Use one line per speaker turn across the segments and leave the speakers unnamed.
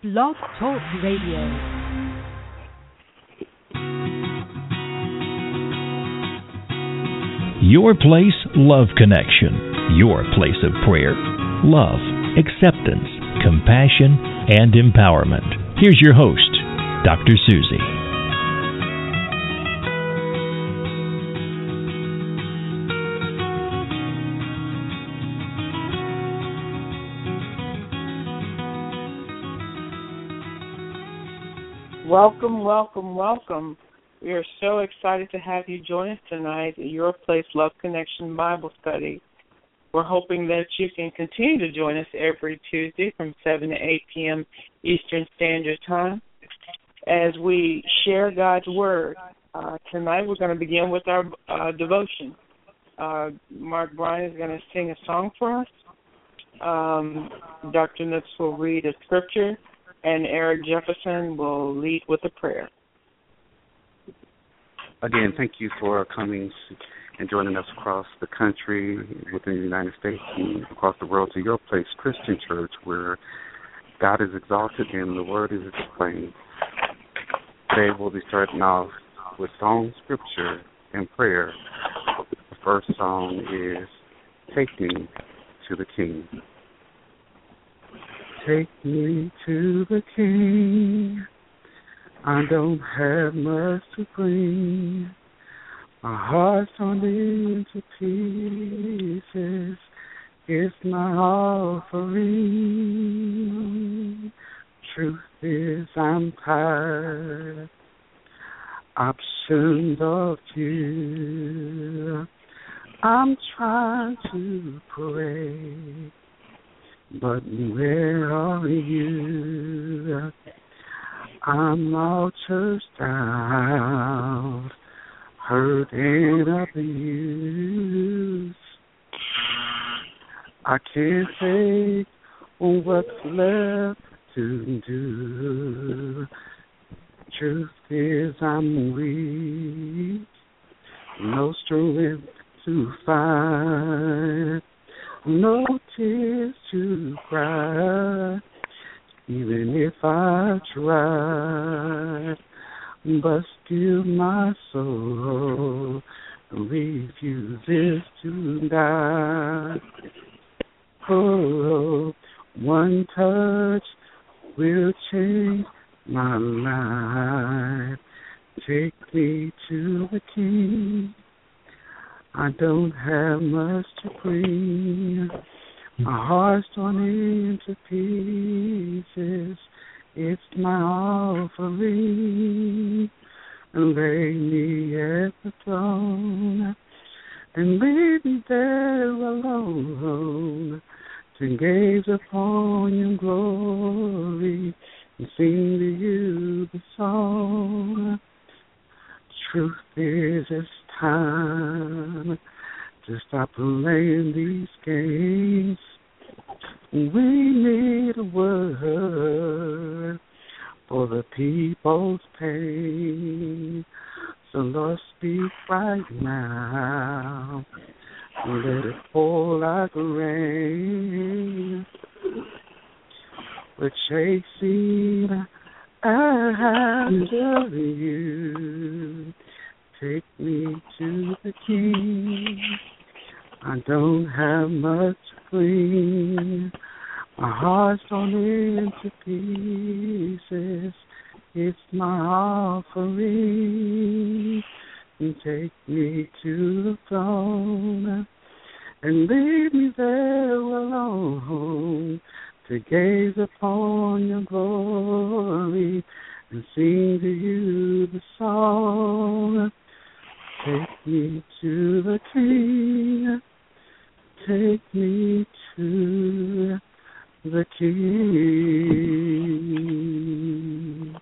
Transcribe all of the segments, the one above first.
Blog Talk Radio.
Your Place Love Connection. Your place of prayer, love, acceptance, compassion, and empowerment. Here's your host, Dr. Susie.
Welcome, welcome, welcome. We are so excited to have you join us tonight at Your Place Love Connection Bible Study. We're hoping that you can continue to join us every Tuesday from 7 to 8 p.m. Eastern Standard Time as we share God's Word. Tonight we're going to begin with our devotion. Mark Bryan is going to sing a song for us. Dr. Nooks will read a scripture, and Eric Jefferson will lead with a prayer.
Again, thank you for coming and joining us across the country, within the United States, and across the world to Your Place Christian Church, where God is exalted and the Word is proclaimed. Today we'll be starting off with song, scripture, and prayer. The first song is Take Me to the King. Take me to the King. I don't have much to bring. My heart's torn into pieces. It's my offering. Truth is, I'm tired. Options of you. I'm trying to pray. But where are you? I'm all churched out, hurt and abused. I can't take what's left to do. Truth is, I'm weak, no strength to fight. No tears to cry, even if I try. But still my soul refuses to die. Oh, one touch will change my life. Take me to the King. I don't have much to bring. My heart's torn into pieces. It's my offering. Lay me at the throne and leave me there alone to gaze upon your glory and sing to you the song. Truth is, it's time to stop playing these games. We need a word for the people's pain. So Lord, speak right now. Let it pour like rain. We're chasing after you. Take me to the King. I don't have much to bring. My heart's torn into pieces. It's my offering. Take me to the throne and leave me there alone to gaze upon your glory and sing to you the song. Take me to the King. Take me to the King.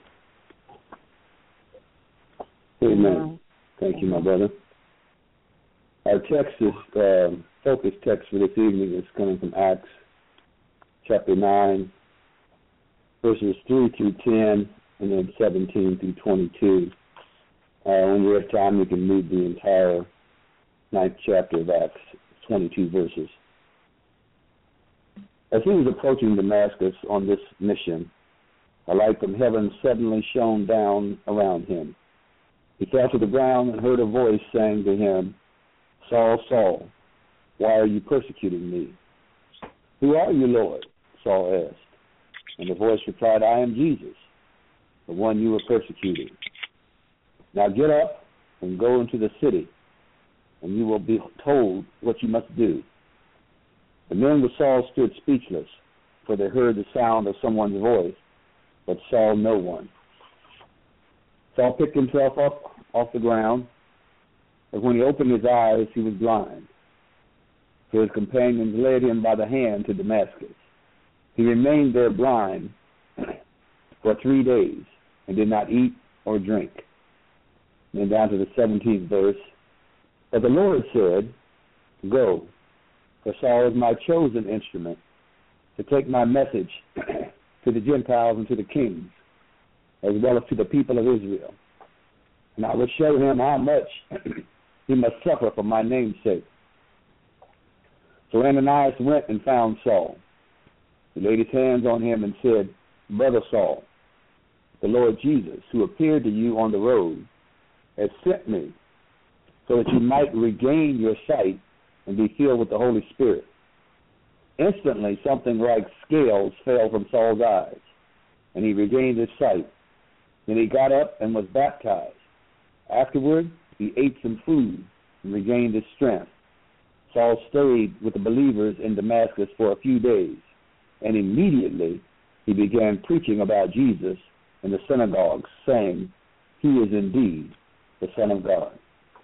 Amen. Thank you, my brother. Our text is, focus text for this evening is coming from Acts chapter 9, verses 3 through 10, and then 17 through 22. When you have time, you can read the entire 9th chapter of Acts, 22 verses. As he was approaching Damascus on this mission, A light from heaven suddenly shone down around him. He fell to the ground and heard a voice saying to him, Saul, Saul, why are you persecuting me? Who are you, Lord? Saul asked. And the voice replied, I am Jesus, the one you were persecuting. Now get up and go into the city, and you will be told what you must do. The men with Saul stood speechless, for they heard the sound of someone's voice, but saw no one. Saul picked himself up off the ground, but when he opened his eyes, he was blind. So his companions led him by the hand to Damascus. He remained there blind for 3 days and did not eat or drink. And then down to the 17th verse. But the Lord said, Go, for Saul is my chosen instrument to take my message to the Gentiles and to the kings, as well as to the people of Israel. And I will show him how much he must suffer for my name's sake. So Ananias went and found Saul. He laid his hands on him and said, Brother Saul, the Lord Jesus, who appeared to you on the road, has sent me so that you might regain your sight and be filled with the Holy Spirit. Instantly, something like scales fell from Saul's eyes, and he regained his sight. Then he got up and was baptized. Afterward, he ate some food and regained his strength. Saul stayed with the believers in Damascus for a few days, and immediately he began preaching about Jesus in the synagogues, saying, He is indeed the Son of God.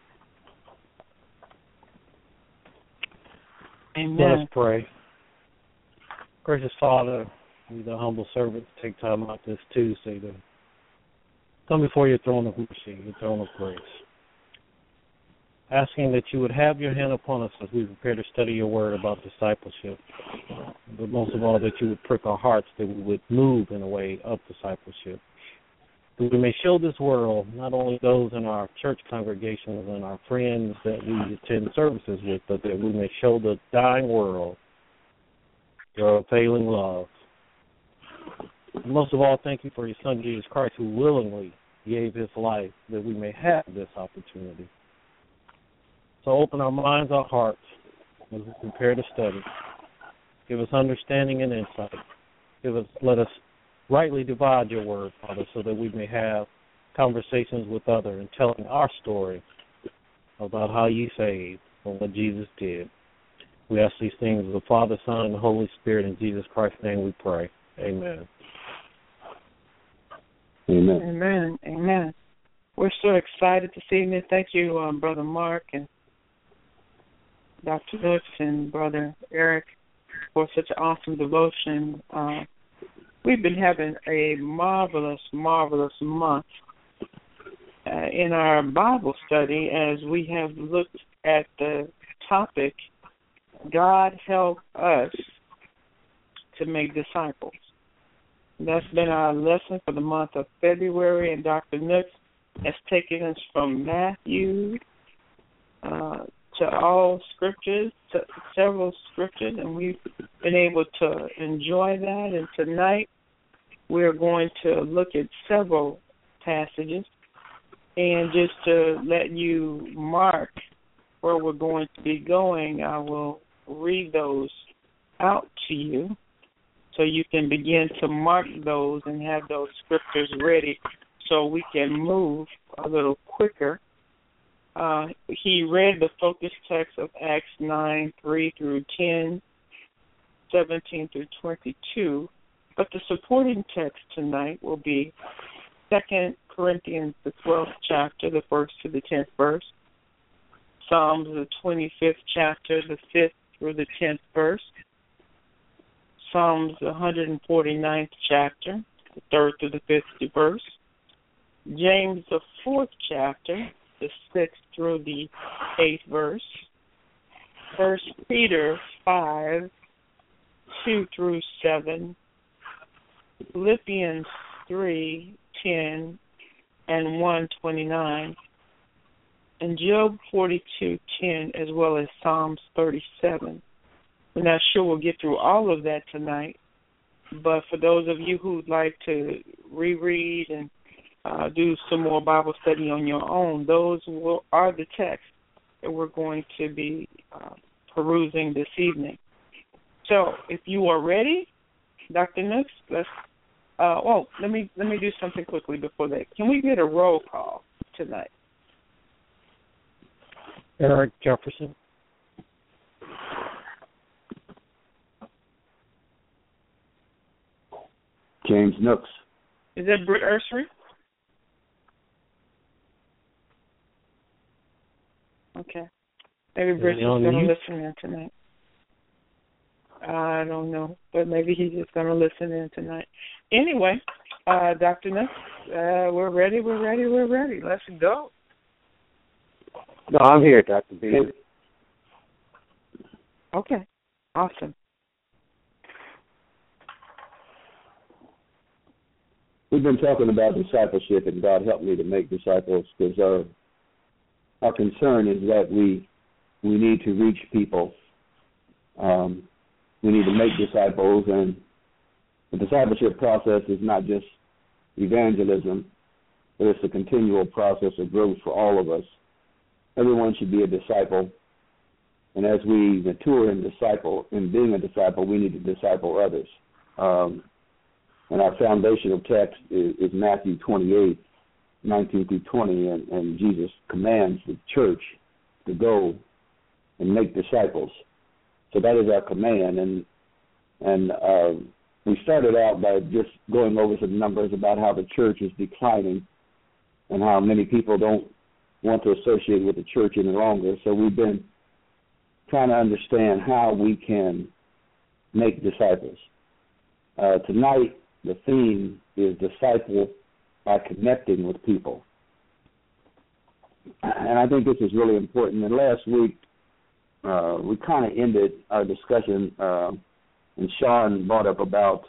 Amen.
Let us pray. Gracious Father, we, the humble servants, take time out this Tuesday to come before your throne of mercy, your throne of grace, asking that you would have your hand upon us as we prepare to study your word about discipleship, but most of all that you would prick our hearts, that we would move in a way of discipleship, that we may show this world, not only those in our church congregations and our friends that we attend services with, but that we may show the dying world your unfailing love. And most of all, thank you for your Son, Jesus Christ, who willingly gave his life that we may have this opportunity. So open our minds, our hearts, as we prepare to study. Give us understanding and insight. Let us rightly divide your word, Father, so that we may have conversations with others and telling our story about how you saved and what Jesus did. We ask these things of the Father, Son, and the Holy Spirit. In Jesus Christ's name we pray. Amen.
Amen.
Amen. Amen. We're so excited this evening. Thank you, Brother Mark and Dr. Nooks and Brother Eric for such an awesome devotion. We've been having a marvelous, marvelous month in our Bible study as we have looked at the topic, God help us to make disciples. That's been our lesson for the month of February, and Dr. Nooks has taken us from Matthew to all scriptures, to several scriptures, and we've been able to enjoy that. And tonight we're going to look at several passages, and just to let you mark where we're going to be going, I will read those out to you so you can begin to mark those and have those scriptures ready so we can move a little quicker. He read the focus text of Acts 9, 3 through 10, 17 through 22, but the supporting text tonight will be 2 Corinthians, the 12th chapter, the 1st to the 10th verse, Psalms, the 25th chapter, the 5th through the 10th verse, Psalms, the 149th chapter, the 3rd through the 5th verse, James, the 4th chapter, the 6th through the 8th verse, 1 Peter 5, 2 through 7, Philippians 3, 10 and 129, and Job 42:10, as well as Psalms 37. We're not sure we'll get through all of that tonight, But for those of you who'd like to reread and do some more Bible study on your own, those are the texts that we're going to be perusing this evening. So if you are ready, Dr. Nooks, let's let me do something quickly before that. Can we get a roll call tonight?
Eric Jefferson.
James Nooks.
Is that Britt Ursery? Okay. Maybe Britt's just going to listen in tonight. I don't know, but maybe he's just going to listen in tonight. Anyway, Dr. Nooks, we're ready. Let's go.
No, I'm here, Dr. B.
Okay, awesome.
We've been talking about discipleship, and God help me to make disciples, because our concern is that we need to reach people. We need to make disciples, and the discipleship process is not just evangelism, but it's a continual process of growth for all of us. Everyone should be a disciple, and as we mature in being a disciple, we need to disciple others. And our foundational text is Matthew 28, 19 through 20, and Jesus commands the church to go and make disciples. So that is our command, and we started out by just going over some numbers about how the church is declining and how many people don't want to associate with the church any longer. So we've been trying to understand how we can make disciples. Tonight, the theme is disciple by connecting with people. And I think this is really important. And last week, we kind of ended our discussion, and Sean brought up about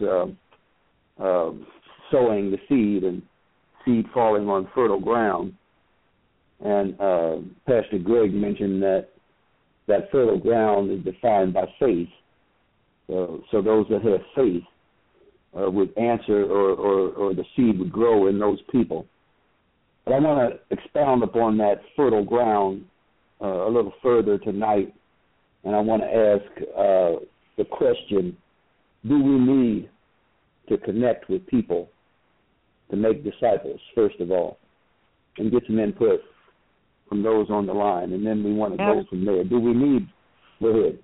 sowing the seed and seed falling on fertile ground. And Pastor Greg mentioned that fertile ground is defined by faith. So those that have faith would answer, or the seed would grow in those people. But I want to expound upon that fertile ground a little further tonight, and I want to ask the question, do we need to connect with people to make disciples, first of all, and get some input from those on the line, and then we want to go from there. Do we need, go ahead.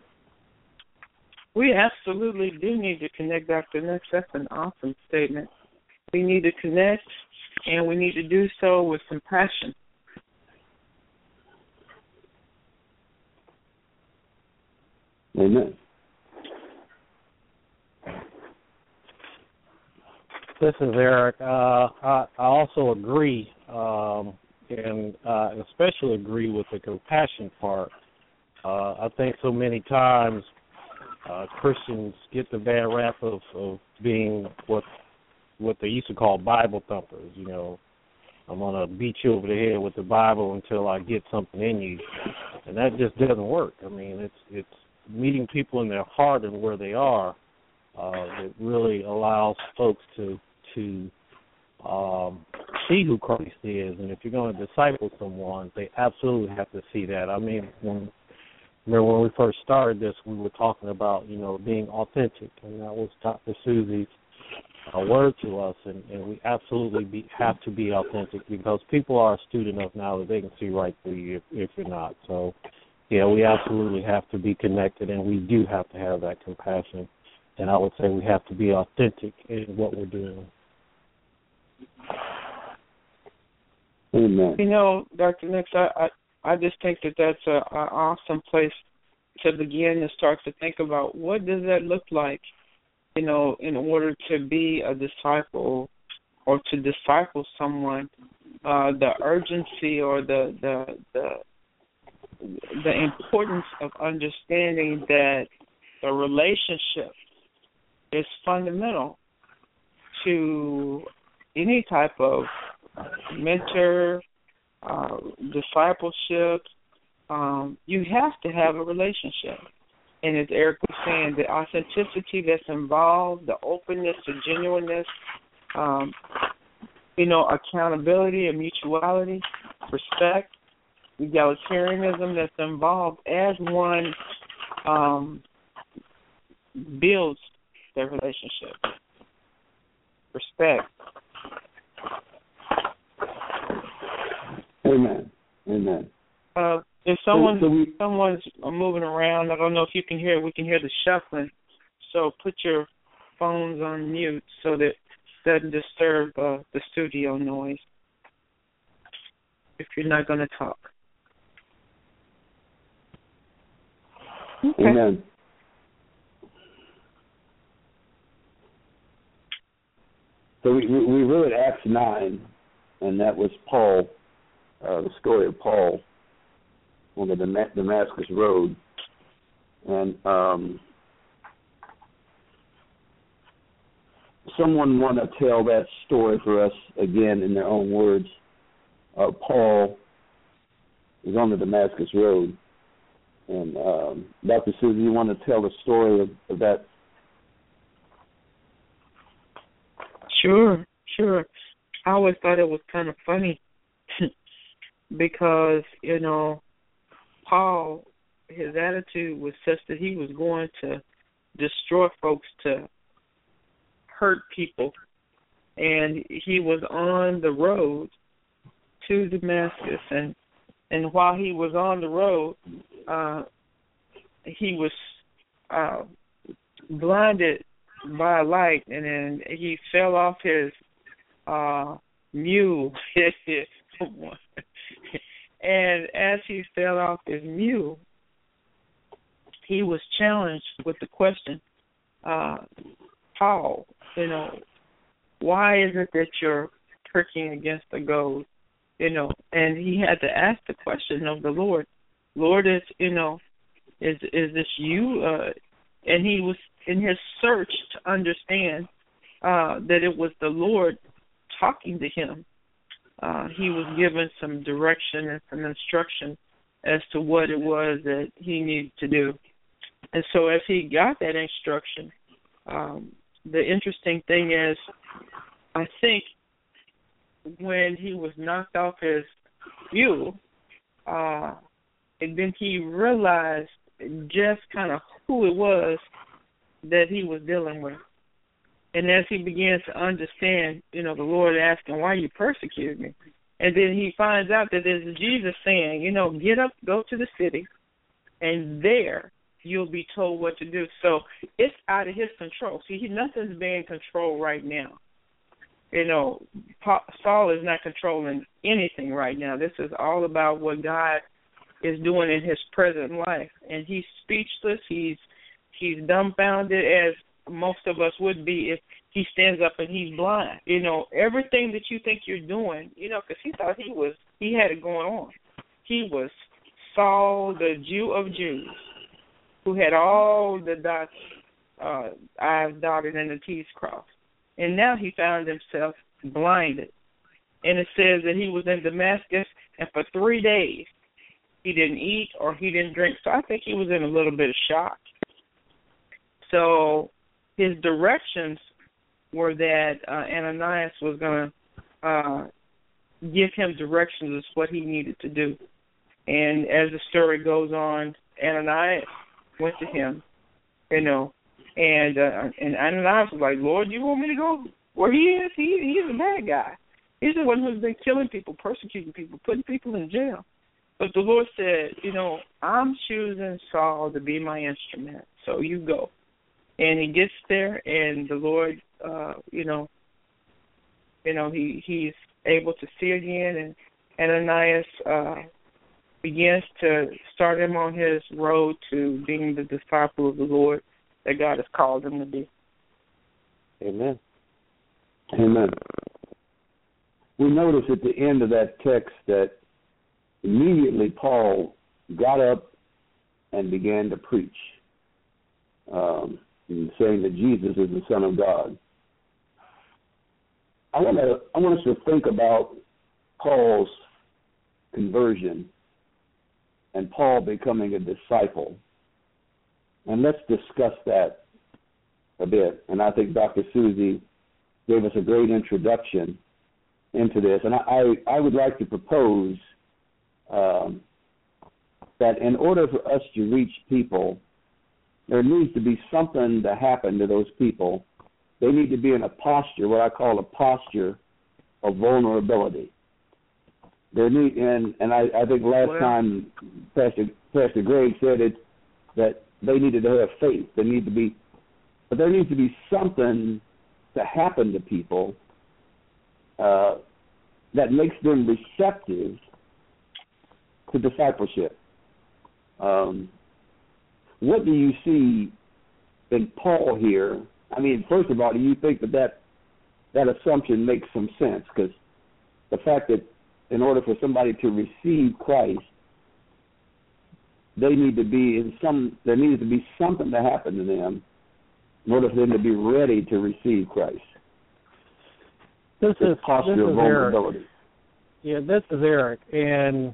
We absolutely do need to connect, Dr. Nooks. That's an awesome statement. We need to connect, and we need to do so with compassion.
Amen.
This is Eric. I also agree, and especially agree with the compassion part. I think so many times Christians get the bad rap of being what they used to call Bible thumpers. You know, I'm going to beat you over the head with the Bible until I get something in you. And that just doesn't work. I mean, it's meeting people in their heart and where they are that really allows folks to see who Christ is. And if you're going to disciple someone, they absolutely have to see that. I mean, remember when we first started this, we were talking about, being authentic, and that was Dr. Susie's word to us, and we absolutely have to be authentic, because people are astute enough now that they can see right through you if you're not. So, yeah, we absolutely have to be connected, and we do have to have that compassion, and I would say we have to be authentic in what we're doing.
Amen.
Dr. Nooks, I just think that that's an awesome place to begin to start to think about what does that look like, in order to be a disciple or to disciple someone. The urgency or the importance of understanding that the relationship is fundamental to any type of mentor, discipleship. You have to have a relationship. And as Eric was saying, the authenticity that's involved, the openness, the genuineness, accountability and mutuality, respect, egalitarianism that's involved as one builds their relationship. Respect.
Amen. Amen.
If someone's moving around, I don't know if you can hear it. We can hear the shuffling. So put your phones on mute so that it doesn't disturb the studio noise if you're not going to talk. Okay.
Amen. So we read Acts 9, and that was Paul, the story of Paul on the Damascus Road. And someone want to tell that story for us again in their own words. Paul is on the Damascus Road. And Dr. Susan, you want to tell the story of that?
Sure. I always thought it was kind of funny because, Paul, his attitude was such that he was going to destroy folks, to hurt people. And he was on the road to Damascus. And while he was on the road, he was blinded by a light, and then he fell off his mule. And as he fell off his mule, he was challenged with the question, Paul, why is it that you're pricking against the goad? And he had to ask the question of the Lord. Lord, is this you? And he was in his search to understand that it was the Lord talking to him. He was given some direction and some instruction as to what it was that he needed to do. And so as he got that instruction, the interesting thing is, I think when he was knocked off his mule, and then he realized just kind of who it was that he was dealing with. And as he begins to understand, the Lord asking, why are you persecuting me? And then he finds out that there's Jesus saying, get up, go to the city, and there you'll be told what to do. So it's out of his control. See, nothing's being controlled right now. Saul is not controlling anything right now. This is all about what God is doing in his present life. And he's speechless. He's dumbfounded, as most of us would be if he stands up and he's blind. Everything that you think you're doing, because he thought he had it going on. He was Saul, the Jew of Jews, who had all the dots, I's dotted and the T's crossed. And now he found himself blinded. And it says that he was in Damascus, and for 3 days he didn't eat or he didn't drink. So I think he was in a little bit of shock. So his directions were that Ananias was going to give him directions as what he needed to do. And as the story goes on, Ananias went to him, and Ananias was like, Lord, you want me to go where he is? He's a bad guy. He's the one who's been killing people, persecuting people, putting people in jail. But the Lord said, I'm choosing Saul to be my instrument, so you go. And he gets there, and the Lord, he's able to see again, and Ananias begins to start him on his road to being the disciple of the Lord that God has called him to be.
Amen.
Amen. We notice at the end of that text that immediately Paul got up and began to preach, saying that Jesus is the Son of God. I want us to think about Paul's conversion and Paul becoming a disciple. And let's discuss that a bit. And I think Dr. Susie gave us a great introduction into this. And I would like to propose that in order for us to reach people, there needs to be something to happen to those people. They need to be in a posture, what I call a posture of vulnerability. There need, and I think last time Pastor Greg said it, that they needed to have faith. But there needs to be something to happen to people that makes them receptive to discipleship. What do you see in Paul here? I mean, first of all, do you think that assumption makes some sense? Because the fact that in order for somebody to receive Christ, there needs to be something to happen to them in order for them to be ready to receive Christ.
This is
posture of vulnerability.
Eric. Yeah, this is Eric, and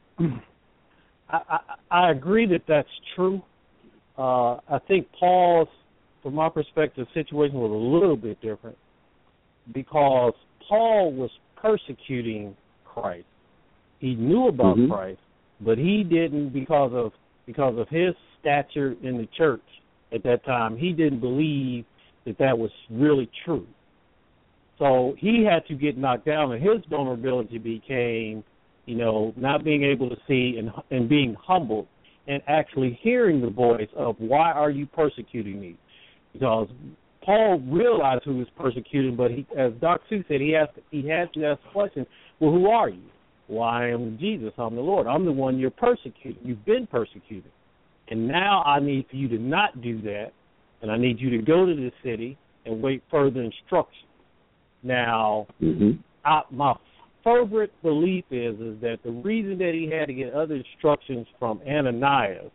I agree that that's true. I think Paul's, from my perspective, situation was a little bit different because Paul was persecuting Christ. He knew about Christ, but he didn't because of his stature in the church at that time. He didn't believe that was really true. So he had to get knocked down, and his vulnerability became, not being able to see and being humbled and actually hearing the voice of, why are you persecuting me? Because Paul realized who was persecuting, but he, as Dr. Sue said, he had to ask the question, well, who are you? Well, I am Jesus. I'm the Lord. I'm the one you're persecuting. You've been persecuted. And now I need for you to not do that, and I need you to go to the city and wait further instruction. Now, my favorite belief is that the reason that he had to get other instructions from Ananias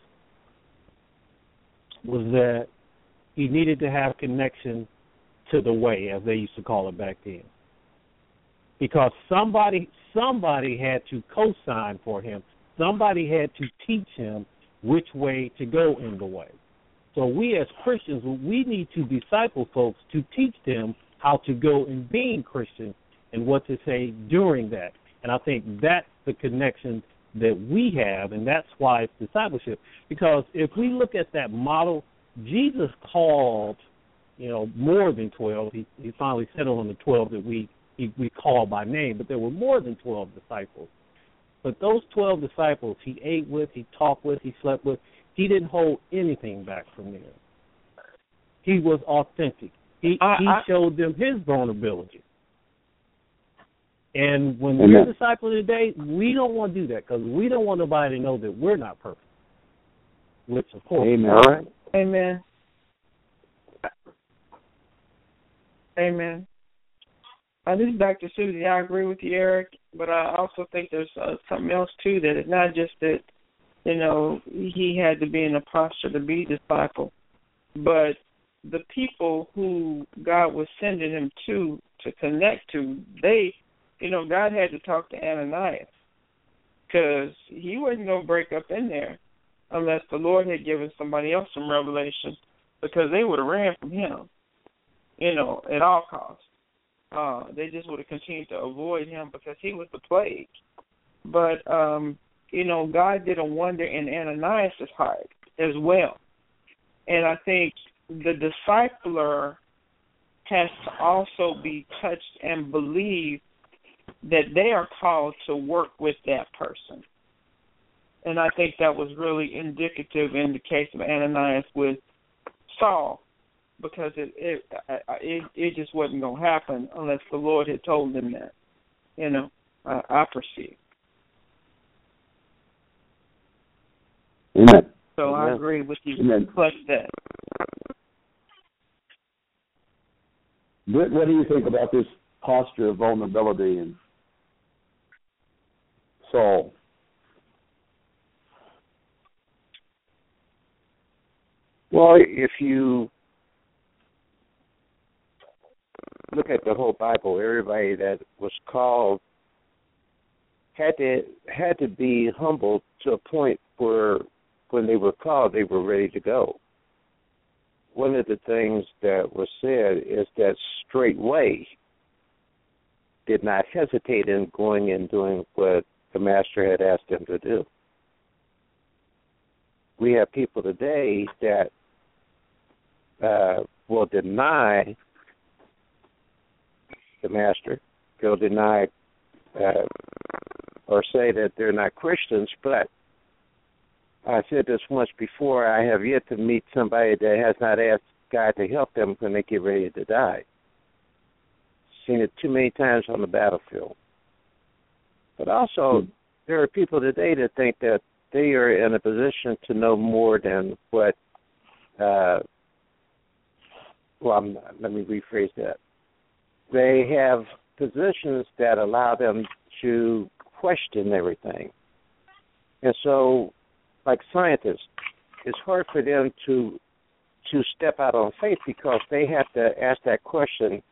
was that he needed to have connection to the way, as they used to call it back then. Because somebody had to co-sign for him. Somebody had to teach him which way to go in the way. So we as Christians, we need to disciple folks to teach them how to go in being Christian and what to say during that. And I think that's the connection that we have, and that's why it's discipleship. Because if we look at that model, Jesus called, more than 12. He finally settled on the 12 that we call by name, but there were more than 12 disciples. But those 12 disciples he ate with, he talked with, he slept with, he didn't hold anything back from them. He was authentic. He showed them his vulnerability. And when we're disciples today, we don't want to do that because we don't want nobody to know that we're not perfect. Which, of course,
Amen.
Amen. Amen. This is Dr. Susie. I agree with you, Eric, but I also think there's something else, too, that it's not just that, he had to be in a posture to be a disciple, but the people who God was sending him to connect to, God had to talk to Ananias because he wasn't going to break up in there unless the Lord had given somebody else some revelation because they would have ran from him, at all costs. They just would have continued to avoid him because he was the plague. But, God did a wonder in Ananias' heart as well. And I think the discipler has to also be touched and believe that they are called to work with that person. And I think that was really indicative in the case of Ananias with Saul, because it just wasn't going to happen unless the Lord had told them that. I perceive.
Amen.
So
Amen.
I agree with you.
Amen.
Plus that.
What do you think about this posture of vulnerability in Saul?
Well, if you look at the whole Bible, everybody that was called had to be humble to a point where when they were called, they were ready to go. one of the things that was said is that straightway did not hesitate in going and doing what the Master had asked him to do. We have people today that will deny the Master. They'll deny or say that they're not Christians, but I said this once before, I have yet to meet somebody that has not asked God to help them when they get ready to die. Seen it too many times on the battlefield. But also, there are people today that think that they are in a position to know more than what, let me rephrase that. They have positions that allow them to question everything. And so, like scientists, it's hard for them to step out on faith because they have to ask that question,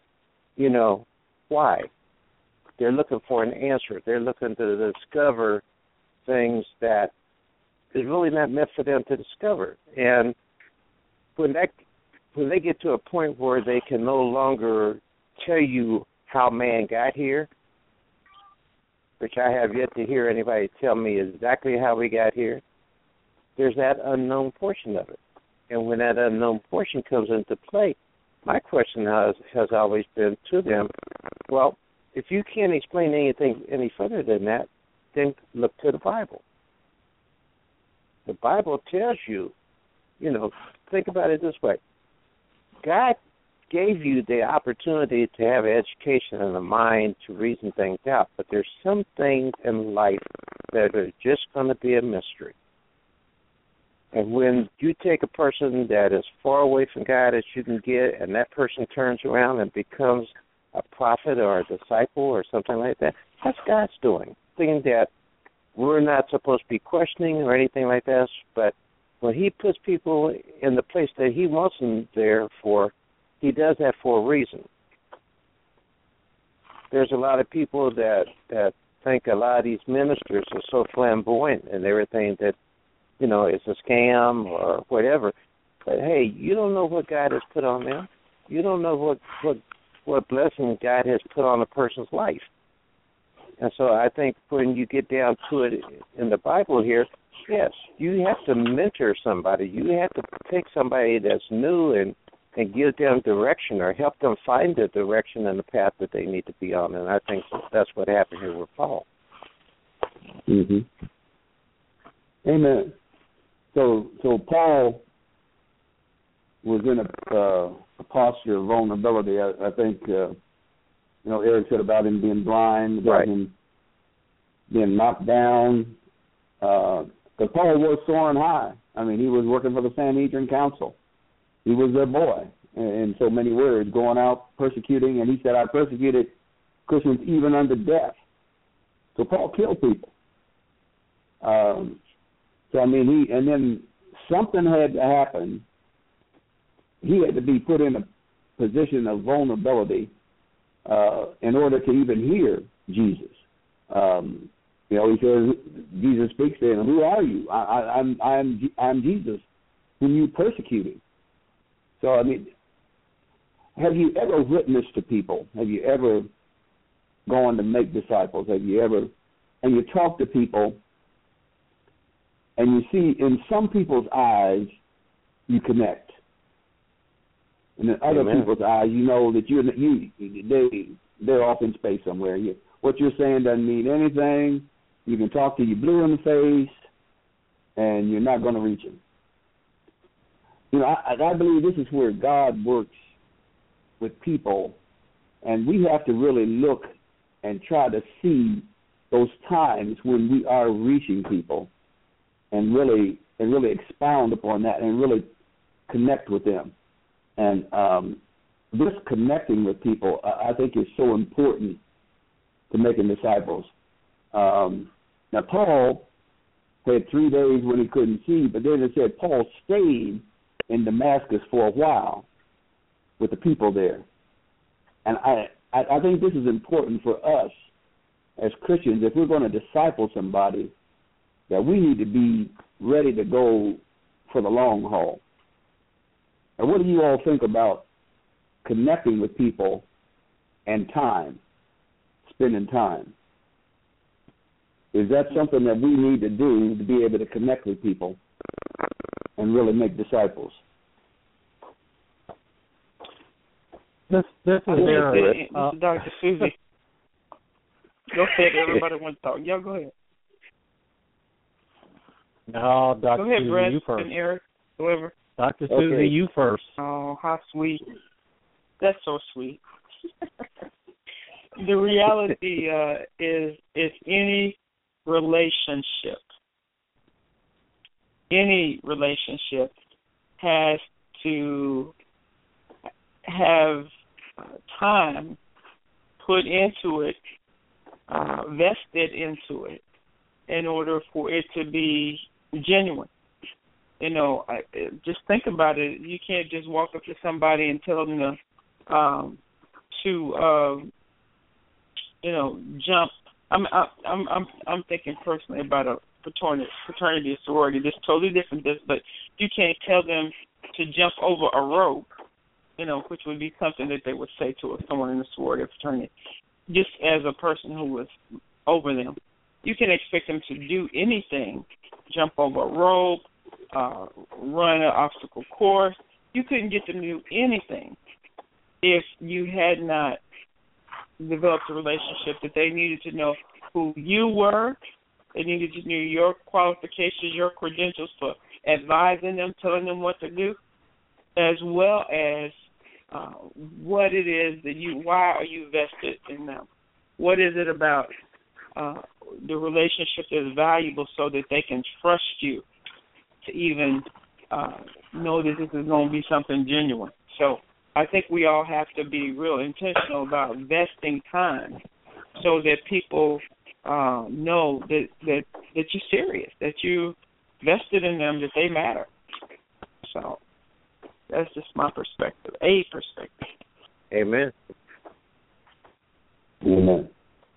why? They're looking for an answer. They're looking to discover things that is really not meant for them to discover. And when they get to a point where they can no longer tell you how man got here, which I have yet to hear anybody tell me exactly how we got here, there's that unknown portion of it. And when that unknown portion comes into play, my question has always been to them, well, if you can't explain anything any further than that, then look to the Bible. The Bible tells you, think about it this way. God gave you the opportunity to have an education and a mind to reason things out, but there's some things in life that are just going to be a mystery. And when you take a person that is far away from God as you can get, and that person turns around and becomes a prophet or a disciple or something like that, that's God's doing. Thing that we're not supposed to be questioning or anything like that, but when he puts people in the place that he wants them there for, he does that for a reason. There's a lot of people that think a lot of these ministers are so flamboyant and everything that, it's a scam or whatever. But, hey, you don't know what God has put on them. You don't know what blessing God has put on a person's life. And so I think when you get down to it in the Bible here, yes, you have to mentor somebody. You have to take somebody that's new and give them direction or help them find the direction and the path that they need to be on. And I think that's what happened here with Paul.
Mm-hmm. Amen. So Paul was in a posture of vulnerability. I think, Eric said about him being blind, about him being knocked down. But Paul was soaring high. I mean, he was working for the Sanhedrin Council. He was their boy, in so many words, going out persecuting. And he said, I persecuted Christians even unto death. So Paul killed people. And then something had to happen. He had to be put in a position of vulnerability in order to even hear Jesus. He says, Jesus speaks to him, who are you? I'm Jesus, whom you persecuted. So, have you ever witnessed to people? Have you ever gone to make disciples? And you talk to people, and you see in some people's eyes, you connect. And in other people's eyes, you know that they're off in space somewhere. What you're saying doesn't mean anything. You can talk to you blue in the face, and you're not going to reach them. I believe this is where God works with people, and we have to really look and try to see those times when we are reaching people, and really expound upon that and really connect with them. And this connecting with people, I think, is so important to making disciples. Now, Paul had 3 days when he couldn't see, but then it said Paul stayed in Damascus for a while with the people there. And I think this is important for us as Christians. If we're going to disciple somebody, that we need to be ready to go for the long haul. what do you all think about connecting with people and time, spending time? Is that something that we need to do to be able to connect with people and really make disciples?
This is Eric.
This is Dr. Susie. Go ahead, everybody wants to talk. Y'all go ahead.
No, Dr.
Go ahead,
Susie,
Brett
you first.
and Eric, whoever.
Dr. Susie, you first.
Oh, how sweet. That's so sweet. The reality is any relationship has to have time put into it, vested into it, in order for it to be genuine. You know, just think about it. You can't just walk up to somebody and tell them to jump. I'm thinking personally about a fraternity or sorority. It's totally different. But you can't tell them to jump over a rope, which would be something that they would say to someone in a sorority or fraternity, just as a person who was over them. You can expect them to do anything, jump over a rope, run an obstacle course. You couldn't get them to do anything if you had not developed a relationship that they needed to know who you were. They needed to know your qualifications, your credentials for advising them, telling them what to do, as well as what it is that why are you vested in them? What is it about the relationship that is valuable so that they can trust you to even know that this is going to be something genuine? So I think we all have to be real intentional about vesting time so that people know that you're serious, that you vested in them, that they matter. So that's just my perspective, a perspective.
Amen.
Amen.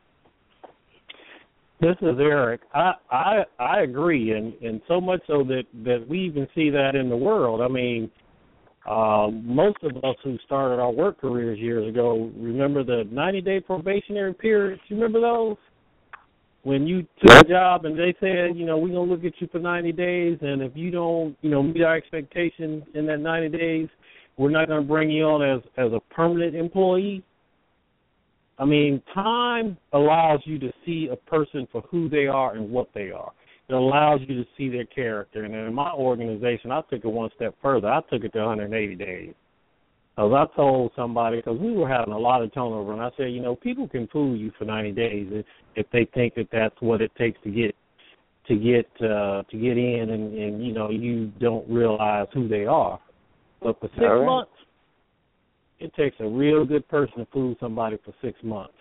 This is Eric. I agree, and so much so that we even see that in the world. I mean, most of us who started our work careers years ago remember the 90-day probationary periods. You remember those? When you took a job and they said, we're going to look at you for 90 days, and if you don't, meet our expectations in that 90 days, we're not going to bring you on as a permanent employee. I mean, time allows you to see a person for who they are and what they are. It allows you to see their character. And in my organization, I took it one step further. I took it to 180 days. Because I told somebody, because we were having a lot of turnover, and I said, people can fool you for 90 days if they think that that's what it takes to get in, and you don't realize who they are. But for 6 months, it takes a real good person to fool somebody for 6 months.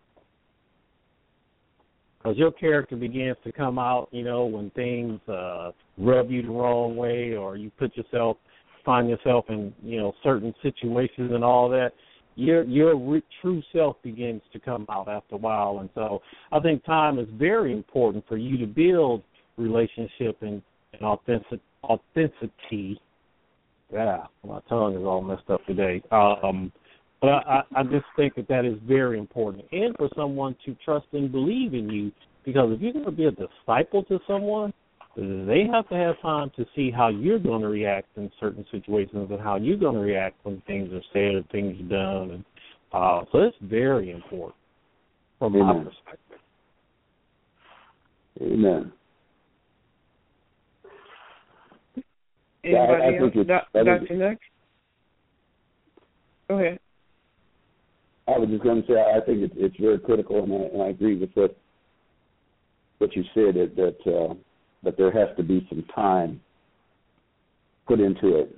Because your character begins to come out, when things rub you the wrong way, or you find yourself in, certain situations and all that. Your true self begins to come out after a while. And so I think time is very important for you to build relationship and authenticity. Yeah, my tongue is all messed up today. But I just think that is very important. And for someone to trust and believe in you, because if you're going to be a disciple to someone, they have to have time to see how you're going to react in certain situations and how you're going to react when things are said or things are done. And so it's very important from my perspective.
Amen.
Anybody else? Dr. Nick? Go ahead.
I was just going to say I think it's very critical, and I agree with what you said, that there has to be some time put into it.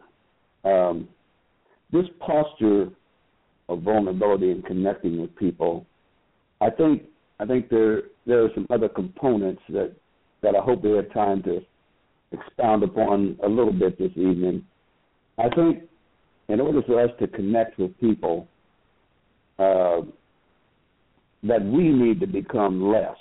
This posture of vulnerability and connecting with people, I think there are some other components that I hope we have time to expound upon a little bit this evening. I think in order for us to connect with people, that we need to become less.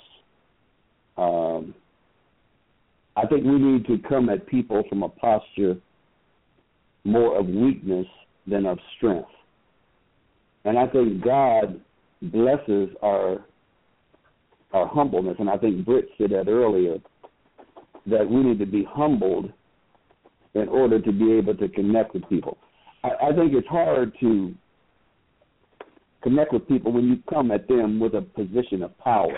I think we need to come at people from a posture more of weakness than of strength. And I think God blesses our humbleness, and I think Britt said that earlier, that we need to be humbled in order to be able to connect with people. I think it's hard to connect with people when you come at them with a position of power,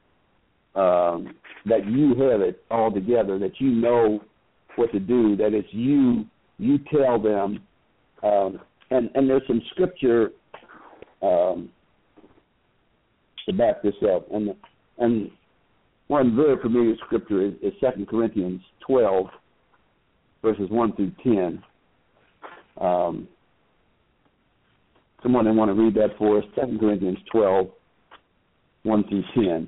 that you have it all together, that you know what to do, that it's you tell them, and there's some scripture to back this up, and one very familiar scripture is 2 Corinthians 12, verses 1 through 10. Someone want to read that for us? 2 Corinthians 12, 1 through 10.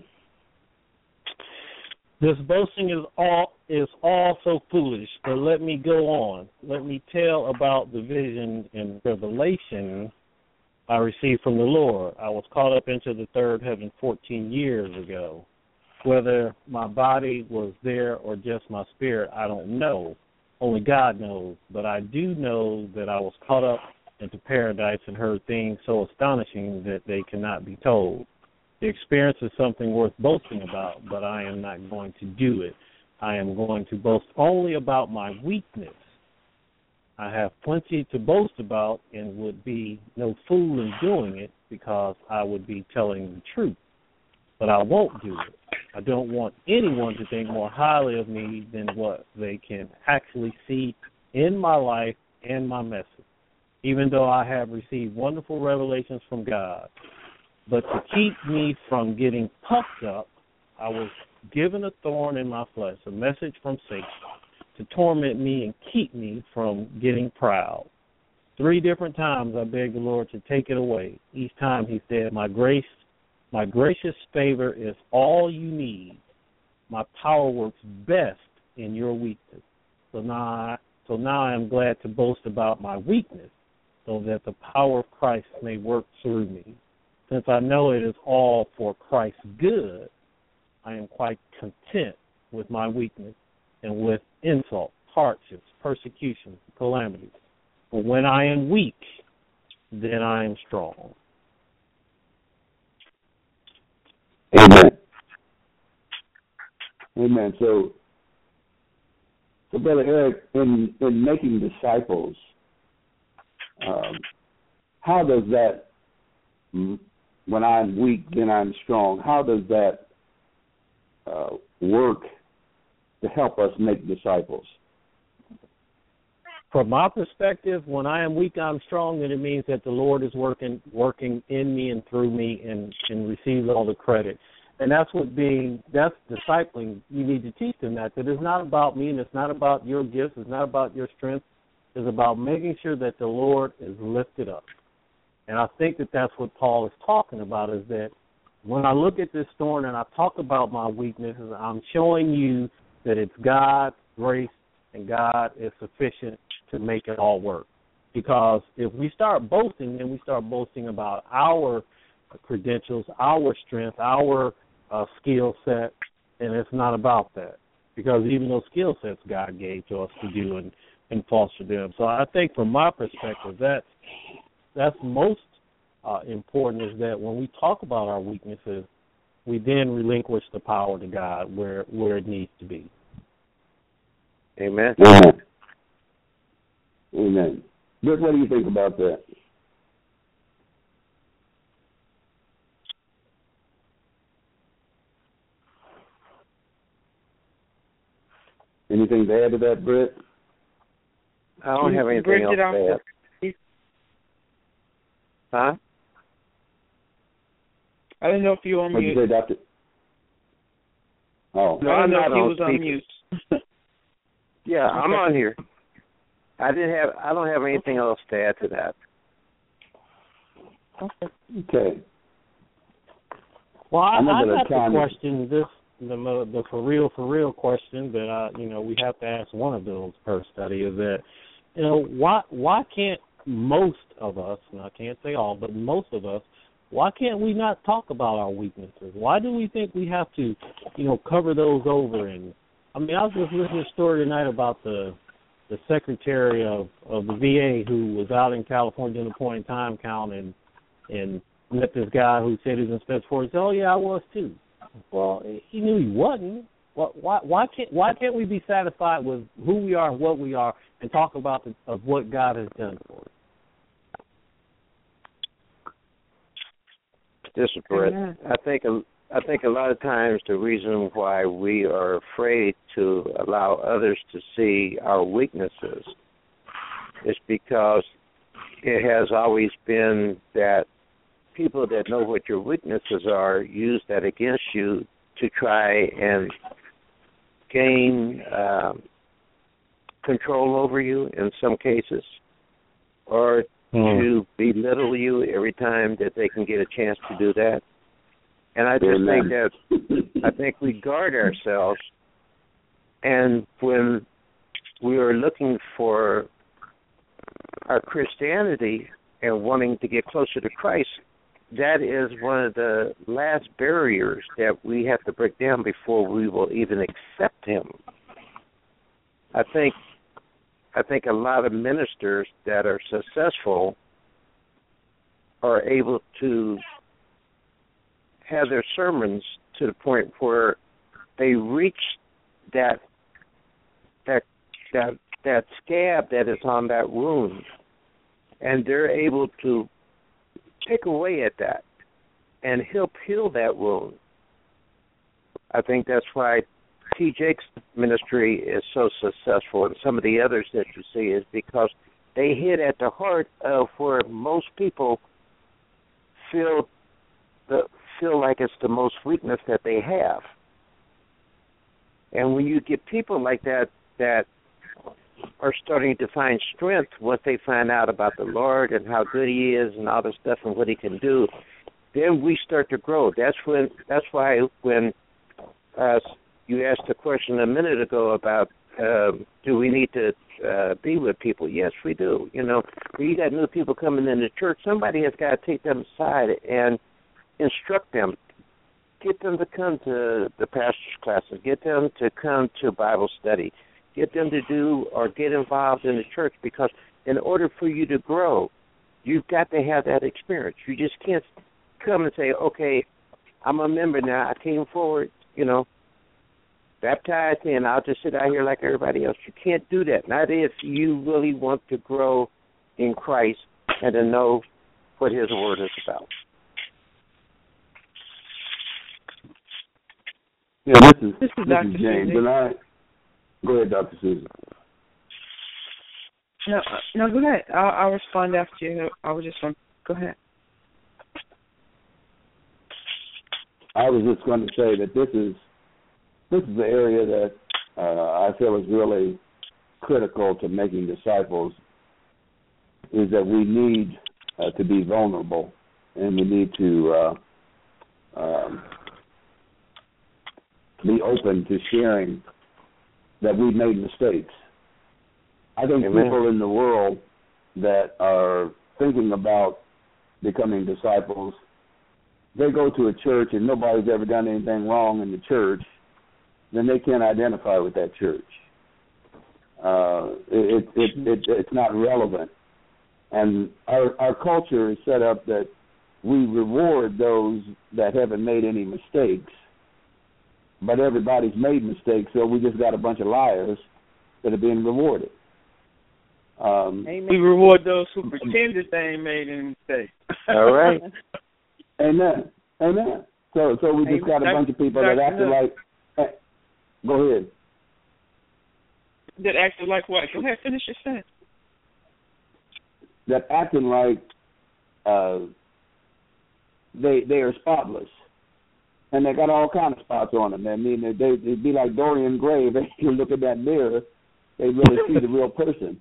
This boasting is all so foolish, but let me go on. Let me tell about the vision and revelation I received from the Lord. I was caught up into the third heaven 14 years ago. Whether my body was there or just my spirit, I don't know. Only God knows. But I do know that I was caught up into paradise and heard things so astonishing that they cannot be told. The experience is something worth boasting about, but I am not going to do it. I am going to boast only about my weakness. I have plenty to boast about and would be no fool in doing it because I would be telling the truth. But I won't do it. I don't want anyone to think more highly of me than what they can actually see in my life and my message, even though I have received wonderful revelations from God. But to keep me from getting puffed up, I was given a thorn in my flesh, a message from Satan, to torment me and keep me from getting proud. 3 different times I begged the Lord to take it away. Each time he said, my gracious favor is all you need. My power works best in your weakness. So now I am glad to boast about my weakness, so that the power of Christ may work through me. Since I know it is all for Christ's good, I am quite content with my weakness and with insults, hardships, persecutions, calamities. But when I am weak, then I am strong.
Amen. Amen. So Brother Eric, in making disciples, how does that, when I'm weak, then I'm strong, how does that work to help us make disciples?
From my perspective, when I am weak, I'm strong, and it means that the Lord is working in me and through me and receives all the credit. And that's discipling. You need to teach them that it's not about me and it's not about your gifts, it's not about your strength. It's about making sure that the Lord is lifted up. And I think that that's what Paul is talking about, is that when I look at this thorn and I talk about my weaknesses, I'm showing you that it's God's grace and God is sufficient to make it all work. Because if we start boasting, then we start boasting about our credentials, our strength, our skill set, and it's not about that. Because even those skill sets God gave to us to do and foster them. So I think from my perspective, that's most important, is that when we talk about our weaknesses, we then relinquish the power to God where it needs to be.
Amen.
Amen. Amen. Rick, what do you think about that? Anything to add to that, Britt?
I don't have anything else to add. Huh?
I didn't know if you were on
What did
mute.
you say, Doctor? Oh.
No,
I
I'm
didn't know
not
if he
on
was on
speaker.
mute.
Yeah, I'm on here. I don't have anything else to add to that.
Okay.
Well, I got
time.
the question, the for real question that we have to ask one of those per study, is that, why can't most of us, and I can't say all, but most of us, why can't we not talk about our weaknesses? Why do we think we have to, cover those over? And I was just listening to a story tonight about the the secretary of the VA who was out in California at a point in time counting and met this guy who said he was in Special Forces. Oh yeah, I was too. Well, he knew he wasn't. Why can't we be satisfied with who we are and what we are, and talk about of what God has done for us?
This is Brett. I think a lot of times the reason why we are afraid to allow others to see our weaknesses is because it has always been that people that know what your weaknesses are use that against you to try and gain control over you in some cases, or to belittle you every time that they can get a chance to do that. And I just think that I think we guard ourselves, and when we are looking for our Christianity and wanting to get closer to Christ, that is one of the last barriers that we have to break down before we will even accept him. I think a lot of ministers that are successful are able to have their sermons to the point where they reach that scab that is on that wound, and they're able to pick away at that and help heal that wound. I think that's why T. Jakes' ministry is so successful, and some of the others that you see is because they hit at the heart of where most people feel like it's the most weakness that they have. And when you get people like that are starting to find strength once they find out about the Lord and how good he is and all this stuff and what he can do, then we start to grow. That's why when you asked a question a minute ago about do we need to be with people? Yes, we do. You know, when you got new people coming into church, somebody has got to take them aside and instruct them. Get them to come to the pastor's classes. Get them to come to Bible study. Get them to do or get involved in the church, because in order for you to grow, you've got to have that experience. You just can't come and say, okay, I'm a member now. I came forward, baptized, and I'll just sit out here like everybody else. You can't do that. Not if you really want to grow in Christ and to know what his word is about.
Yeah, this is James, and go ahead, Dr. Susan.
No, go ahead. I'll respond after you. I was just going to go ahead.
I was just going to say that this is the area that I feel is really critical to making disciples, is that we need to be vulnerable, and we need to be open to sharing that we've made mistakes. I think people in the world that are thinking about becoming disciples, they go to a church and nobody's ever done anything wrong in the church, then they can't identify with that church. It's not relevant. And our culture is set up that we reward those that haven't made any mistakes, but everybody's made mistakes, so we just got a bunch of liars that are being rewarded.
We reward those who pretend that they ain't made any mistakes.
All right.
Amen. So we just got a bunch of people that acted like... Go ahead.
That acted like what? Go ahead, finish your sentence.
That acting like they are spotless. And they got all kind of spots on them. I mean, they'd be like Dorian Gray. They can look at that mirror, they really see the real person.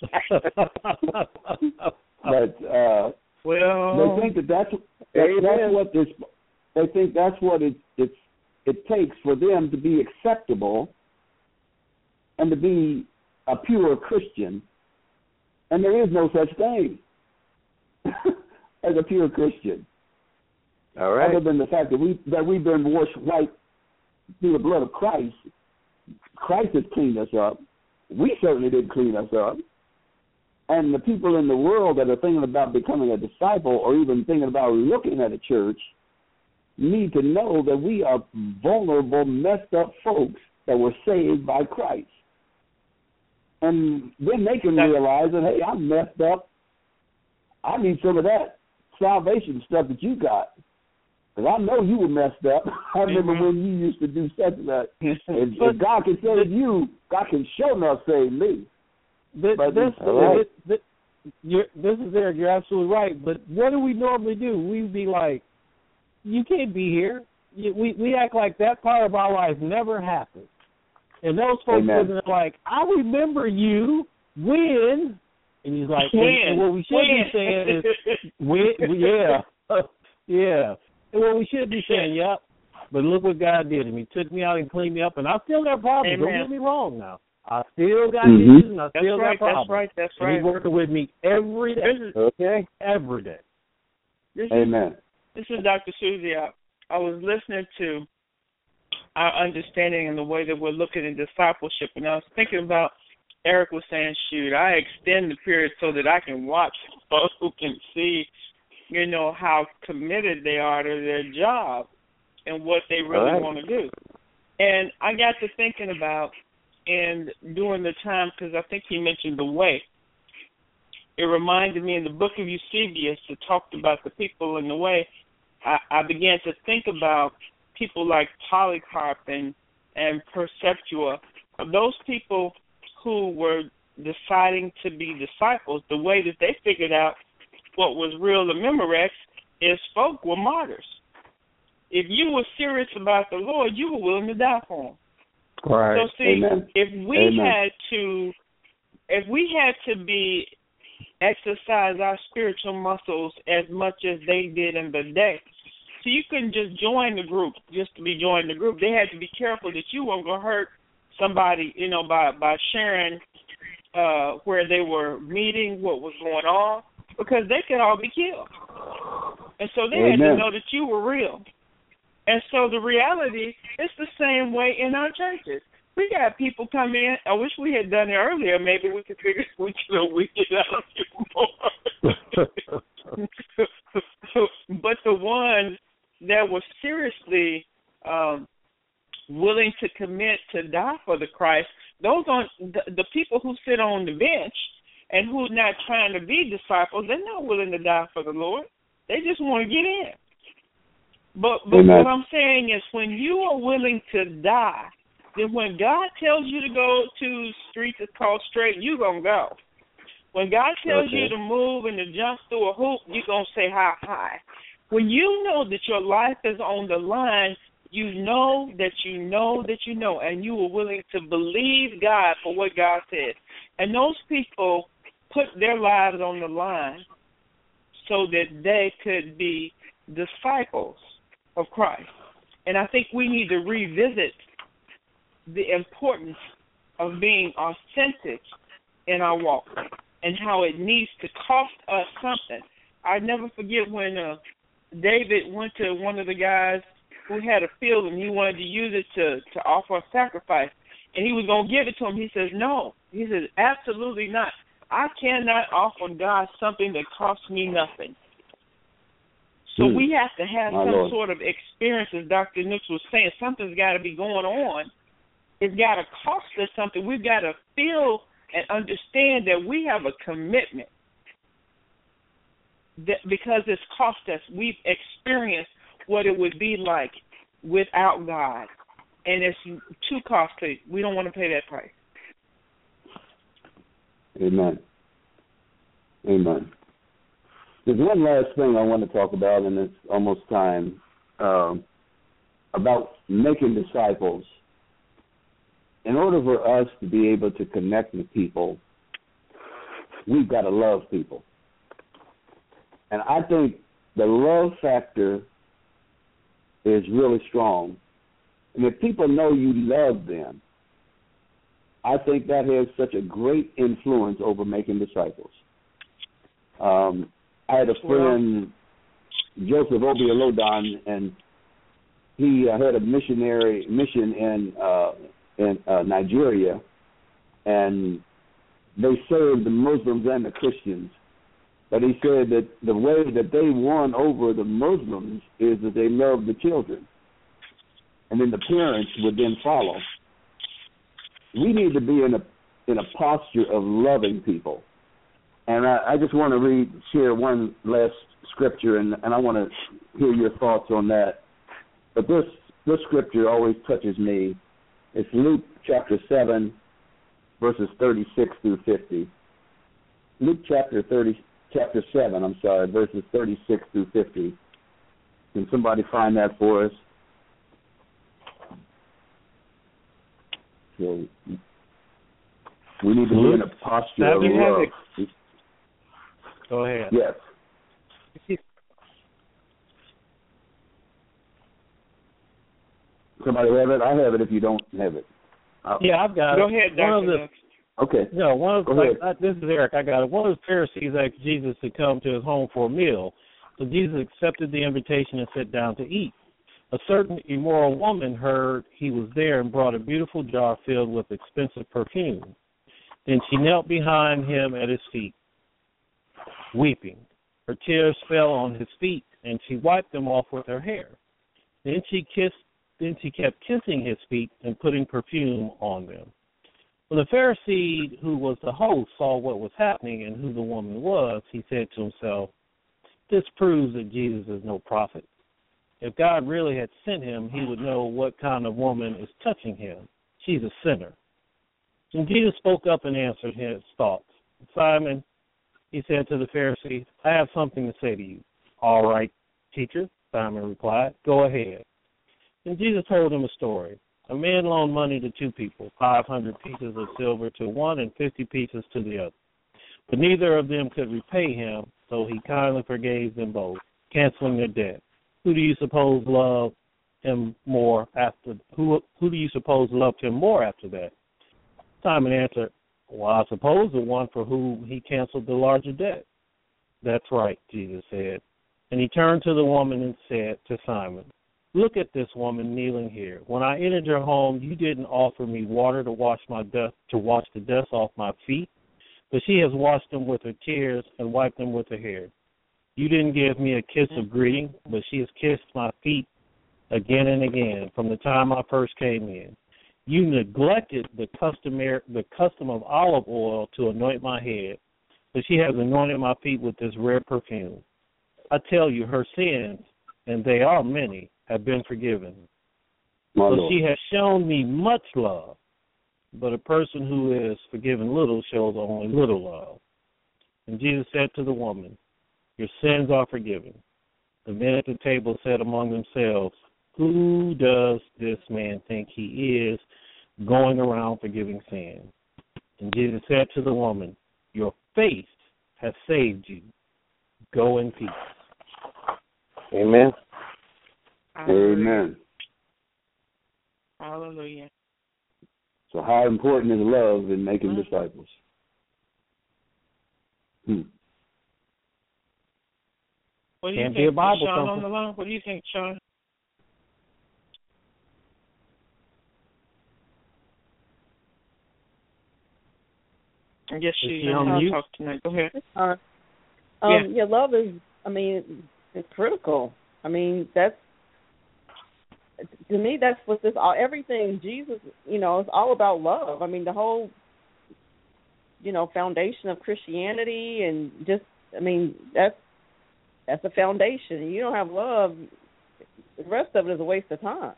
But they think that's what this. They think that's what it takes for them to be acceptable and to be a pure Christian. And there is no such thing as a pure Christian.
All right.
Other than the fact that we've been washed white through the blood of Christ. Christ has cleaned us up, we certainly didn't clean us up. And the people in the world that are thinking about becoming a disciple or even thinking about looking at a church need to know that we are vulnerable, messed up folks that were saved by Christ. And then they can realize that, hey, I'm messed up. I need some of that salvation stuff that you got. Because I know you were messed up. I remember when you used to do such and that. If God can save you, God can sure enough save me.
This is Eric. You're absolutely right. But what do we normally do? We'd be like, you can't be here. We act like that part of our life never happened. And those folks are like, I remember you when. And he's like, and what we should be saying is, yeah. And what we should be saying, yep. But look what God did to me. He took me out and cleaned me up. And I still got problems. Don't get me wrong now. I still got issues and I still got problems. That's right. And he's working with me every day. Every day.
Amen.
This is Dr. Susie. I was listening to our understanding and the way that we're looking at discipleship, and I was thinking about Eric was saying, shoot, I extend the period so that I can watch folks who can see, how committed they are to their job and what they really want to do. And I got to thinking about, and during the time, because I think he mentioned the way, it reminded me in the book of Eusebius that talked about the people in the way. I began to think about people like Polycarp and Perceptua, those people who were deciding to be disciples. The way that they figured out what was real to Memorex is folk were martyrs. If you were serious about the Lord, you were willing to die for him.
Right.
So see,
Amen.
if we had to exercise our spiritual muscles as much as they did in the day, so you couldn't just join the group just to be joining the group. They had to be careful that you weren't going to hurt somebody, by sharing where they were meeting, what was going on, because they could all be killed. And so they had to know that you were real. And so the reality is the same way in our churches. We got people come in. I wish we had done it earlier. Maybe we could figure we get out more. But the ones that were seriously willing to commit to die for the Christ, those on the people who sit on the bench and who's not trying to be disciples, they're not willing to die for the Lord. They just want to get in. But what I'm saying is, when you are willing to die, then when God tells you to go to street that's called straight, you're going to go. When God tells you to move and to jump through a hoop, you're going to say hi. When you know that your life is on the line, you know that you know that you know, and you are willing to believe God for what God said. And those people put their lives on the line so that they could be disciples of Christ. And I think we need to revisit the importance of being authentic in our walk and how it needs to cost us something. I never forget when David went to one of the guys who had a field and he wanted to use it to offer a sacrifice, and he was going to give it to him. He says, no. He says, absolutely not. I cannot offer God something that costs me nothing. So we have to have some sort of experience, as Dr. Nooks was saying. Something's got to be going on. It's got to cost us something. We've got to feel and understand that we have a commitment. That because it's cost us, we've experienced what it would be like without God. And it's too costly. We don't want to pay that price.
Amen. Amen. There's one last thing I want to talk about, and it's almost time, about making disciples. In order for us to be able to connect with people, we've got to love people. And I think the love factor is really strong. And if people know you love them, I think that has such a great influence over making disciples. I had a friend, Joseph Obialodon, and he had a mission in Nigeria, and they served the Muslims and the Christians. But he said that the way that they won over the Muslims is that they loved the children, and then the parents would then follow. We need to be in a posture of loving people. And I just want to share one last scripture, and I want to hear your thoughts on that. But this scripture always touches me. It's Luke chapter 7, verses 36 through 50. Luke chapter 7, verses 36 through 50. Can somebody find that for us? So we need to be in a posture of love.
Go ahead.
Yes. Somebody have it? I have it if you don't have it.
I've got
it. Go
ahead,
Dr.
Okay.
No, this is Eric. I got it. One of the Pharisees asked Jesus to come to his home for a meal. So Jesus accepted the invitation and sat down to eat. A certain immoral woman heard he was there and brought a beautiful jar filled with expensive perfume. Then she knelt behind him at his feet, weeping. Her tears fell on his feet, and she wiped them off with her hair. Then she kept kissing his feet and putting perfume on them. When the Pharisee who was the host saw what was happening and who the woman was, he said to himself, "This proves that Jesus is no prophet. If God really had sent him, he would know what kind of woman is touching him. She's a sinner." And Jesus spoke up and answered his thoughts. "Simon," he said to the Pharisee, "I have something to say to you." "All right, teacher," Simon replied. "Go ahead." And Jesus told him a story. A man loaned money to two people, 500 pieces of silver to one and 50 pieces to the other. But neither of them could repay him, so he kindly forgave them both, canceling their debt. Who do you suppose loved him more after? Who do you suppose loved him more after that? Simon answered, "Well, I suppose the one for whom he canceled the larger debt." "That's right," Jesus said. And he turned to the woman and said to Simon, "Look at this woman kneeling here. When I entered your home, you didn't offer me water to wash the dust off my feet, but she has washed them with her tears and wiped them with her hair. You didn't give me a kiss of greeting, but she has kissed my feet again and again from the time I first came in. You neglected the custom of olive oil to anoint my head, but she has anointed my feet with this rare perfume. I tell you, her sins, and they are many, have been forgiven. So she has shown me much love, but a person who is forgiven little shows only little love." And Jesus said to the woman, "Your sins are forgiven." The men at the table said among themselves, "Who does this man think he is, going around forgiving sin?" And Jesus said to the woman, "Your faith has saved you. Go in peace."
Amen.
Amen.
Hallelujah.
So how important is love in making disciples?
What do you
Can't
think,
be a Bible
Sean,
thumper.
on the line? What do you think, Sean? I guess she
on mute?
talk tonight. Go ahead.
Yeah, love is, it's critical. That's, to me, that's what this, everything, Jesus, it's all about love. The whole, foundation of Christianity and just, that's the foundation. You don't have love, the rest of it is a waste of time.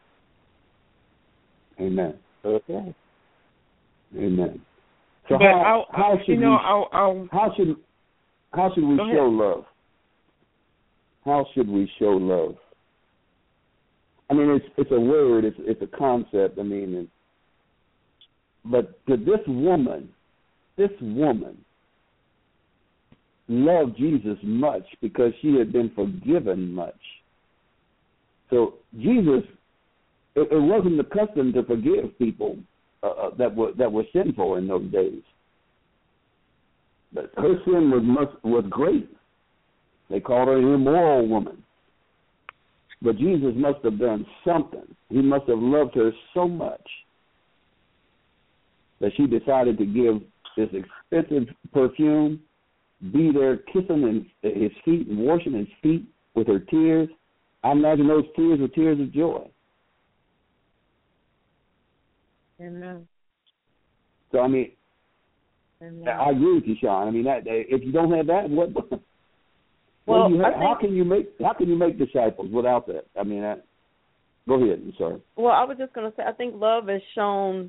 Amen.
Okay.
Amen. So
But
how should we show love? How should we show love? It's a word, it's a concept. But did this woman loved Jesus much because she had been forgiven much. So Jesus, it wasn't the custom to forgive people that were sinful in those days. But her sin was great. They called her an immoral woman. But Jesus must have done something. He must have loved her so much that she decided to give this expensive perfume, be there kissing his feet and washing his feet with her tears. I imagine those tears were tears of joy.
Amen.
So, I mean,
Amen.
I agree with you, Sean. I mean, that if you don't have that, how can you make disciples without that? I mean, go ahead. I'm sorry.
Well, I was just going to say, I think love is shown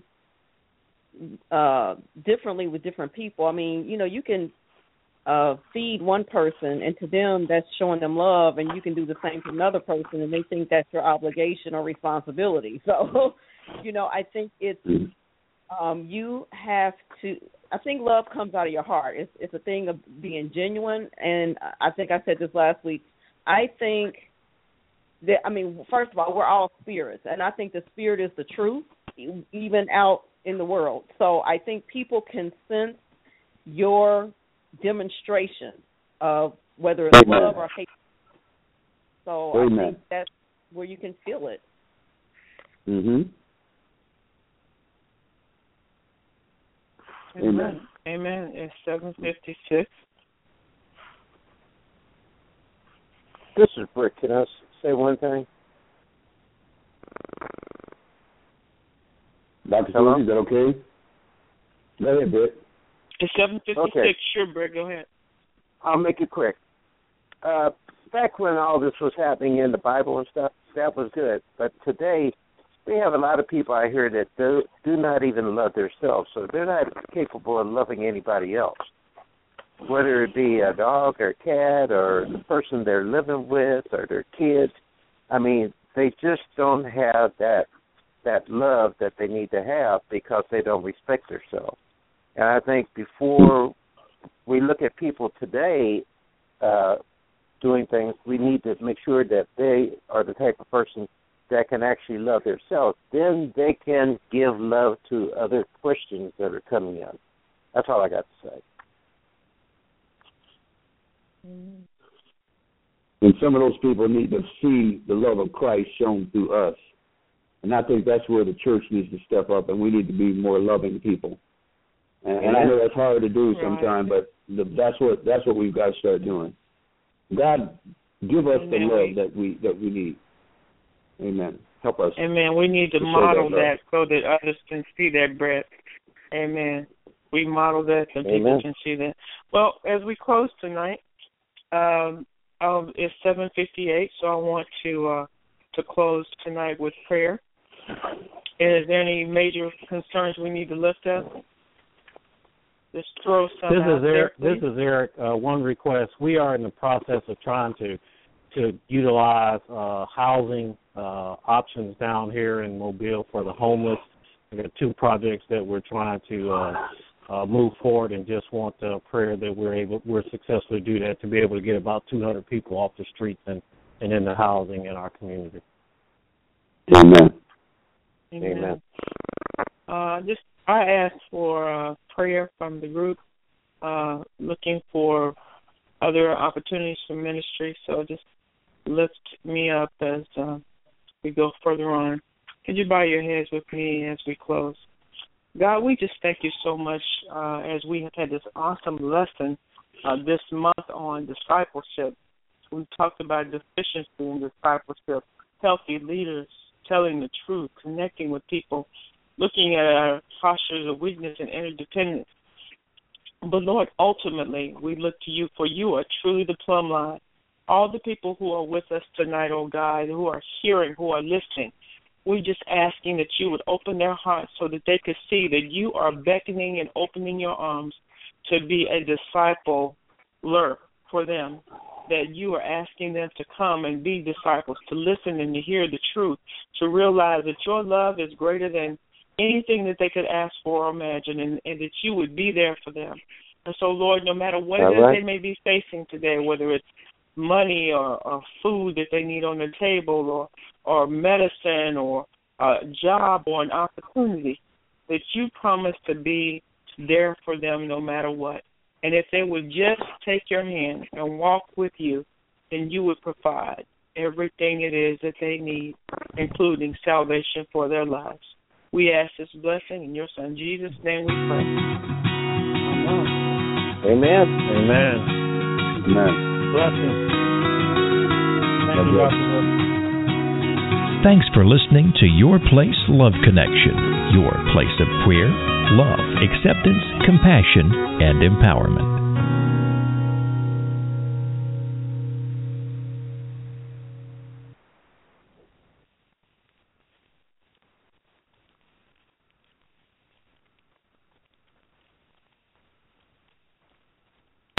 differently with different people. I mean, you can feed one person, and to them that's showing them love, and you can do the same to another person, and they think that's your obligation or responsibility. So, I think it's you have to. I think love comes out of your heart. It's a thing of being genuine, and I think I said this last week. I think that, first of all, we're all spirits, and I think the spirit is the truth, even out in the world. So I think people can sense your demonstration of whether it's
Amen.
love or hate. So
Amen.
I think that's where you can feel it.
Mhm. Amen.
Amen. It's 7:56.
This is Brick. Can I say one thing?
Dr.
Hello?
Susie, is that okay? Go ahead, Britt.
It's 7:56.
Okay.
Sure, Britt, go ahead.
I'll make it quick. Back when all this was happening in the Bible and stuff, that was good. But today, we have a lot of people out here that do not even love themselves, so they're not capable of loving anybody else, whether it be a dog or a cat or the person they're living with or their kids. I mean, they just don't have that love that they need to have because they don't respect themselves. And I think before we look at people today doing things, we need to make sure that they are the type of person that can actually love themselves. Then they can give love to other Christians that are coming in. That's all I got to say.
And some of those people need to see the love of Christ shown through us. And I think that's where the church needs to step up, and we need to be more loving people. And I know that's hard to do sometimes, but that's what we've got to start doing. God, give us the love that we need. Amen. Help us.
Amen. We need to model that so that others can see that, Brett. Amen. We model that so people can see that. Well, as we close tonight, it's 7:58, so I want to close tonight with prayer. Is there any major concerns we need to lift up? Just throw some out there.
This is Eric. One request. We are in the process of trying to utilize housing options down here in Mobile for the homeless. We got 2 projects that we're trying to move forward, and just want the prayer that we're successfully do that, to be able to get about 200 people off the streets and in the housing in our community.
Amen.
Amen. I asked for prayer from the group, looking for other opportunities for ministry. So just lift me up as we go further on. Could you bow your heads with me as we close? God, we just thank you so much as we have had this awesome lesson this month on discipleship. We talked about deficiency in discipleship, healthy leaders, telling the truth, connecting with people, looking at our postures of weakness and interdependence. But, Lord, ultimately, we look to you, for you are truly the plumb line. All the people who are with us tonight, oh God, who are hearing, who are listening, we're just asking that you would open their hearts so that they could see that you are beckoning and opening your arms to be a discipler for them, that you are asking them to come and be disciples, to listen and to hear the truth, to realize that your love is greater than anything that they could ask for or imagine, and that you would be there for them. And so, Lord, no matter what it is they may be facing today, whether it's money or food that they need on their table or medicine or a job or an opportunity, that you promise to be there for them no matter what. And if they would just take your hand and walk with you, then you would provide everything it is that they need, including salvation for their lives. We ask this blessing in your Son Jesus' name we pray.
Amen.
Amen.
Amen.
Blessings. Thank you, Dr. Wood.
Thanks for listening to Your Place Love Connection, your place of prayer, love, acceptance, compassion, and empowerment.